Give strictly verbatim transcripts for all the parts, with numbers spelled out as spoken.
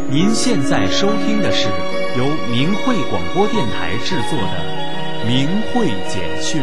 您现在收听的是由明慧广播电台制作的《明慧简讯》。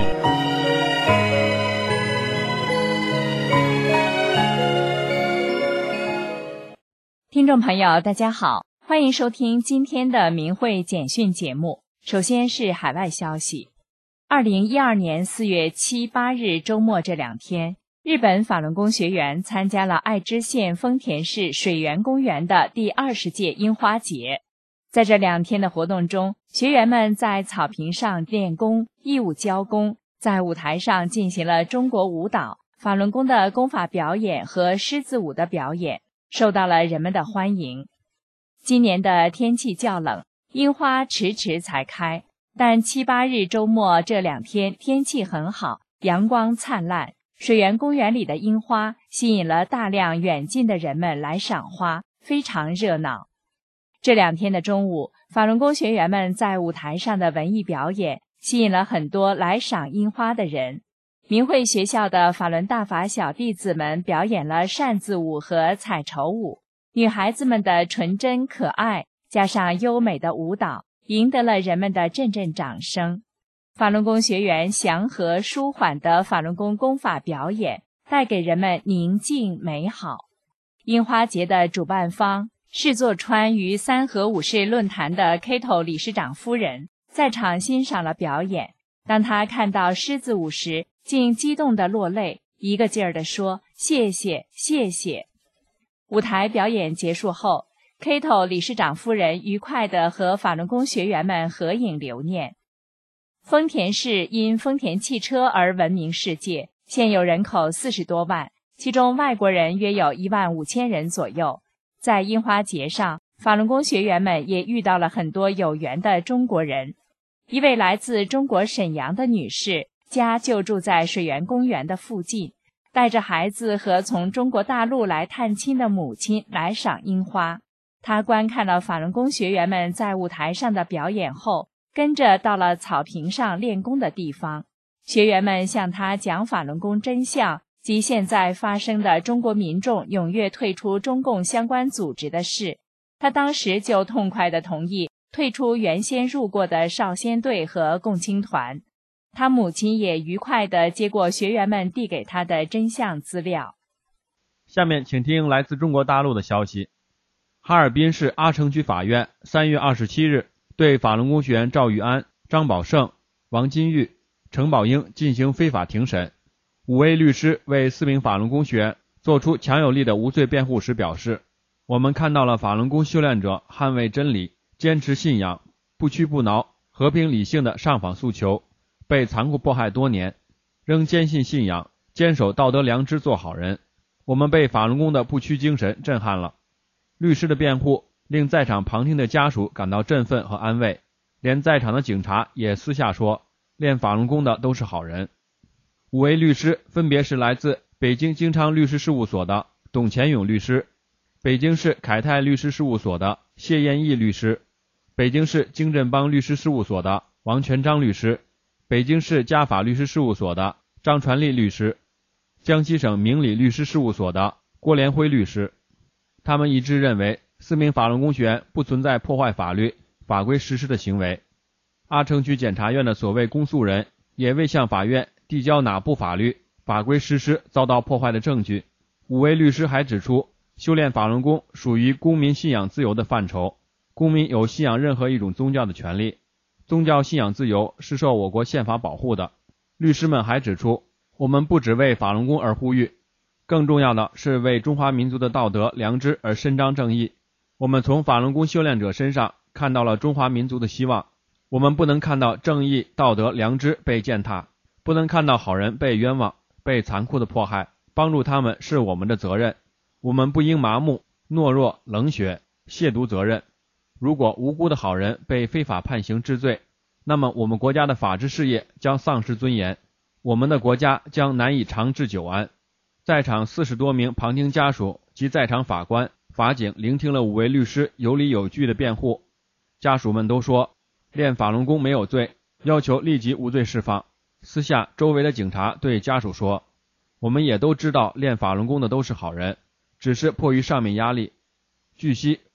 听众朋友，大家好，欢迎收听今天的明慧简讯节目。首先是海外消息。二零一二年四月七八日周末这两天，日本法轮功学员参加了爱知县丰田市水源公园的第二十届樱花节。在这两天的活动中，学员们在草坪上练功、义务交功，在舞台上进行了中国舞蹈、法轮功的功法表演和狮子舞的表演，受到了人们的欢迎。今年的天气较冷，樱花迟迟才开，但七八日周末这两天天气很好，阳光灿烂，水源公园里的樱花吸引了大量远近的人们来赏花，非常热闹。这两天的中午，法轮功学员们在舞台上的文艺表演吸引了很多来赏樱花的人。明慧学校的法轮大法小弟子们表演了扇子舞和彩绸舞，女孩子们的纯真可爱加上优美的舞蹈，赢得了人们的阵阵掌声。法轮功学员祥和舒缓的法轮功功法表演带给人们宁静美好。樱花节的主办方是座川渝三河武士论坛的 Kato 理事长夫人在场欣赏了表演，当她看到狮子舞时竟激动地落泪，一个劲儿地说谢谢谢谢。舞台表演结束后， Kato 理事长夫人愉快地和法轮功学员们合影留念。丰田市因丰田汽车而闻名世界，现有人口四十多万，其中外国人约有一万五千人左右。在樱花节上，法轮功学员们也遇到了很多有缘的中国人。一位来自中国沈阳的女士，家就住在水源公园的附近，带着孩子和从中国大陆来探亲的母亲来赏樱花。她观看了法轮功学员们在舞台上的表演后，跟着到了草坪上练功的地方，学员们向他讲法轮功真相及现在发生的中国民众踊跃退出中共相关组织的事。他当时就痛快地同意退出原先入过的少先队和共青团。他母亲也愉快地接过学员们递给他的真相资料。 下面请听来自中国大陆的消息。哈尔滨市阿城区法院三月二十七日对法轮功学员赵玉安、张宝胜、王金玉、程宝英进行非法庭审。五位律师为四名法轮功学员做出强有力的无罪辩护时表示，我们看到了法轮功修炼者捍卫真理、坚持信仰、不屈不挠、和平理性的上访诉求，被残酷迫害多年，仍坚信信仰，坚守道德良知做好人。我们被法轮功的不屈精神震撼了。律师的辩护令在场旁听的家属感到振奋和安慰，连在场的警察也私下说，练法轮功的都是好人。五位律师分别是来自北京京昌律师事务所的董前勇律师，北京市凯泰律师事务所的谢彦义律师，北京市京振邦律师事务所的王全章律师，北京市嘉法律师事务所的张传利律师，江西省明理律师事务所的郭连辉律师。他们一致认为四名法轮功学员不存在破坏法律法规实施的行为。阿城区检察院的所谓公诉人也未向法院递交哪部法律法规实施遭到破坏的证据。五位律师还指出，修炼法轮功属于公民信仰自由的范畴，公民有信仰任何一种宗教的权利，宗教信仰自由是受我国宪法保护的。律师们还指出，我们不只为法轮功而呼吁，更重要的是为中华民族的道德良知而伸张正义。我们从法轮功修炼者身上看到了中华民族的希望，我们不能看到正义、道德、良知被践踏，不能看到好人被冤枉、被残酷的迫害，帮助他们是我们的责任。我们不应麻木、懦弱、冷血、亵渎责任。如果无辜的好人被非法判刑治罪，那么我们国家的法治事业将丧失尊严，我们的国家将难以长治久安。在场四十多名旁听家属及在场法官、法警聆听了五位律师有理有据的辩护，家属们都说练法轮功没有罪，要求立即无罪释放。私下，周围的警察对家属说，我们也都知道练法轮功的都是好人，只是迫于上面压力。据悉，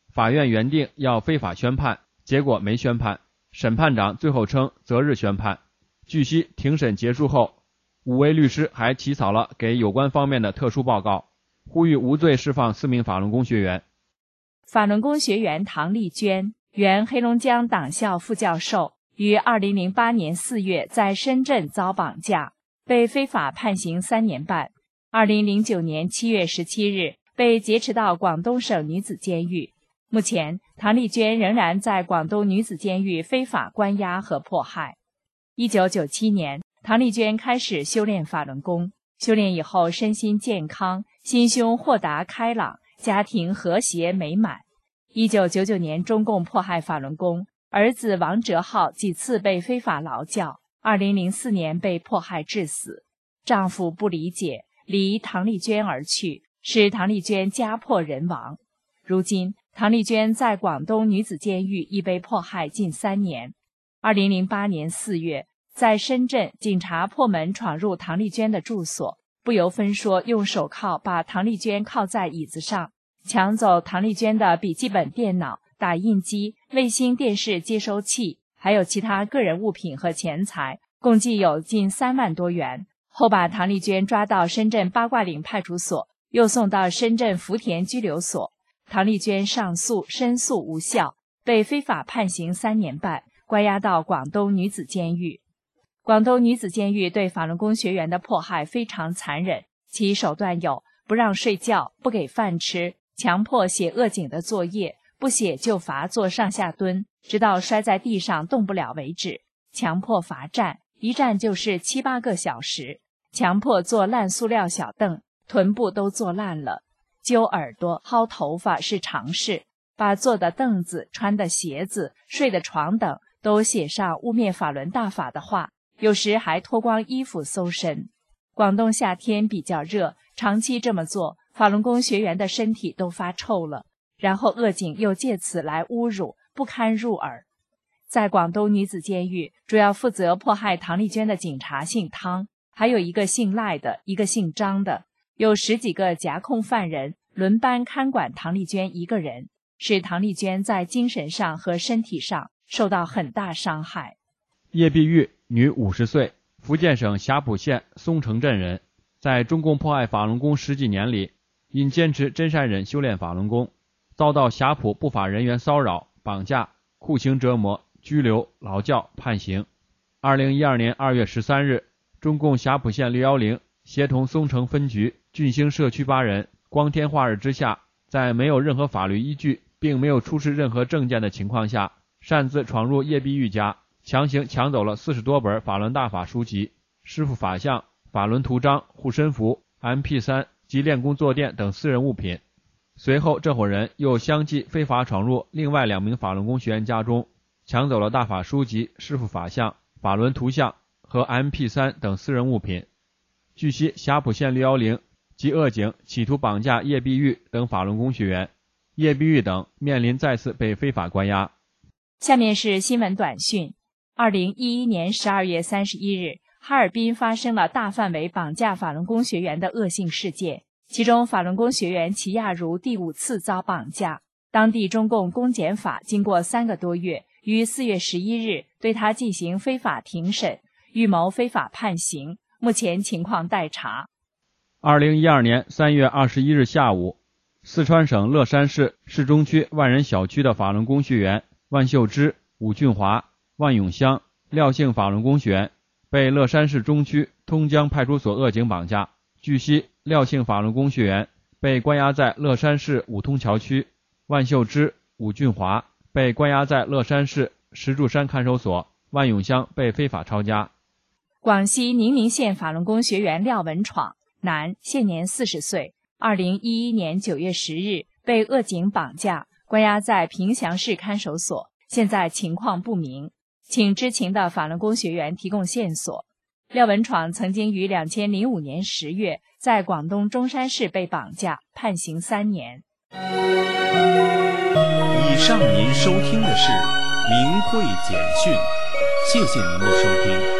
法院原定要非法宣判，结果没宣判，审判长最后称择日宣判。据悉，庭审结束后，五位律师还起草了给有关方面的特殊报告，呼吁无罪释放四名法轮功学员。 法轮功学员唐丽娟，原黑龙江党校副教授，于二零零八年四月在深圳遭绑架，被非法判刑三年半。二零零九年七月十七日被劫持到广东省女子监狱。目前，唐丽娟仍然在广东女子监狱非法关押和迫害。一九九七年，唐丽娟开始修炼法轮功，修炼以后身心健康，心胸豁达开朗，家庭和谐美满。一九九九年，中共迫害法轮功，儿子王哲浩几次被非法劳教，二零零四年被迫害致死。丈夫不理解，离唐丽娟而去，使唐丽娟家破人亡。如今，唐丽娟在广东女子监狱已被迫害近三年。二零零八年四月，在深圳，警察破门闯入唐丽娟的住所，不由分说用手铐把唐丽娟铐在椅子上，抢走唐丽娟的笔记本电脑、打印机、卫星电视接收器，还有其他个人物品和钱财，共计有近三万多元。后把唐丽娟抓到深圳八卦岭派出所，又送到深圳福田拘留所。唐丽娟上诉申诉无效，被非法判刑三年半，关押到广东女子监狱。广东女子监狱对法轮功学员的迫害非常残忍，其手段有不让睡觉、不给饭吃、强迫写扼颈的作业，不写就罚做上下蹲，直到摔在地上动不了为止；强迫罚站，一站就是七八个小时；强迫坐烂塑料小凳，臀部都坐烂了；揪耳朵、薅头发是常事，把坐的凳子、穿的鞋子、睡的床等都写上污蔑法轮大法的话，有时还脱光衣服搜身。广东夏天比较热，长期这么做，法轮功学员的身体都发臭了，然后扼颈又借此来侮辱，不堪入耳。在广东女子监狱，主要负责迫害唐丽娟的警察姓汤，还有一个姓赖的，一个姓张的，有十几个夹控犯人轮班看管唐丽娟一个人，使唐丽娟在精神上和身体上受到很大伤害。 叶碧玉，女，五十岁，福建省霞浦县松城镇人，在中共迫害法轮功十几年里，因坚持真善忍修炼法轮功，遭到霞浦不法人员骚扰、绑架、酷刑折磨、拘留、劳教、判刑。二零一二年二月十三日，中共霞浦县六一零协同松城分局俊兴社区八人，光天化日之下，在没有任何法律依据并没有出示任何证件的情况下，擅自闯入叶碧玉家，强行抢走了四十多本法轮大法书籍、师父法像、法轮图章、护身符、M P 三 及练功坐垫等私人物品。随后这伙人又相继非法闯入另外两名法轮功学员家中，抢走了大法书籍、师父法像、法轮图像和 M P 三 等私人物品。据悉，霞浦县六一零及鄂警企图绑架叶碧玉等法轮功学员，叶碧玉等面临再次被非法关押。 下面是新闻短讯。二零一一年十二月三十一日，哈尔滨发生了大范围绑架法轮功学员的恶性事件，其中法轮功学员齐亚如第五次遭绑架。当地中共公检法经过三个多月，于四月十一日对他进行非法庭审，预谋非法判刑，目前情况待查。 二零一二年三月二十一日下午，四川省乐山市市中区万人小区的法轮功学员万秀芝、武俊华、万永香、廖姓法轮功学员被乐山市中区通江派出所鄂警绑架。据悉，廖姓法轮功学员被关押在乐山市五通桥区，万秀芝、武俊华被关押在乐山市石柱山看守所，万永香被非法抄家。 广西宁明县法轮功学员廖文闯，男，现年四十岁，二零一一年九月十日被鄂警绑架，关押在平祥市看守所，现在情况不明，请知情的法轮功学员提供线索。廖文闯曾经于二零零五年十月在广东中山市被绑架，判刑三年。 以上您收听的是明慧简讯，谢谢您的收听。